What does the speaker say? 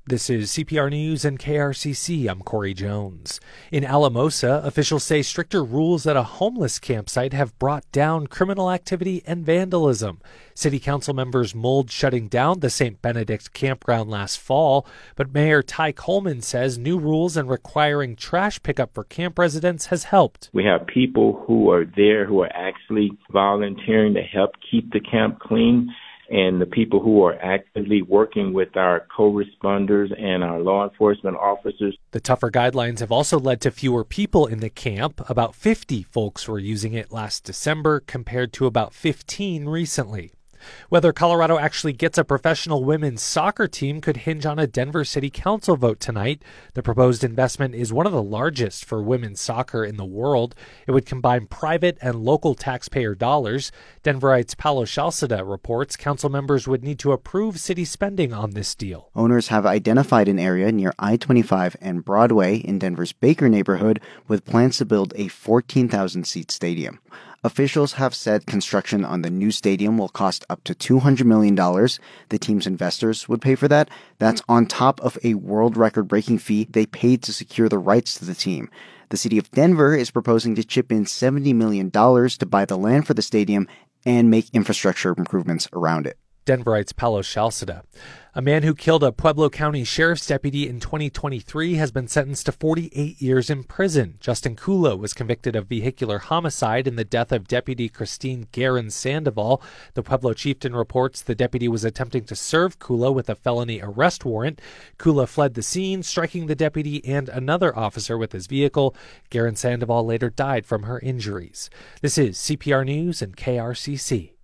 This is CPR News and KRCC. I'm Corey Jones. In Alamosa, officials say stricter rules at a homeless campsite have brought down criminal activity and vandalism. City council members mulled shutting down the St. Benedict campground last fall, but Mayor Ty Coleman says new rules and requiring trash pickup for camp residents has helped. We have people who are there who are actually volunteering to help keep the camp clean, and the people who are actively working with our co-responders and our law enforcement officers. The tougher guidelines have also led to fewer people in the camp. About 50 folks were using it last December compared to about 15 recently. Whether Colorado actually gets a professional women's soccer team could hinge on a Denver City Council vote tonight. The proposed investment is one of the largest for women's soccer in the world. It would combine private and local taxpayer dollars. Denverite's Paulo Shalceda reports council members would need to approve city spending on this deal. Owners have identified an area near I-25 and Broadway in Denver's Baker neighborhood with plans to build a 14,000-seat stadium. Officials have said construction on the new stadium will cost up to $200 million. The team's investors would pay for that. That's on top of a world record-breaking fee they paid to secure the rights to the team. The city of Denver is proposing to chip in $70 million to buy the land for the stadium and make infrastructure improvements around it. Denverite's Paulo Shalceda. A man who killed a Pueblo County sheriff's deputy in 2023 has been sentenced to 48 years in prison. Justin Kula was convicted of vehicular homicide in the death of Deputy Christine Guerin Sandoval. The Pueblo Chieftain reports the deputy was attempting to serve Kula with a felony arrest warrant. Kula fled the scene, striking the deputy and another officer with his vehicle. Guerin Sandoval later died from her injuries. This is CPR News and KRCC.